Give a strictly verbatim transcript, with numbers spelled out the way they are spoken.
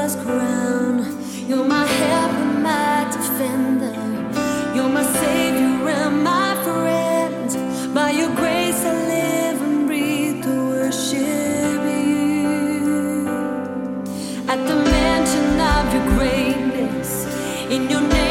glorious crown. You're my help and my defender. You're my savior and my friend. By your grace I live and breathe to worship you. At the mention of your greatness, in your name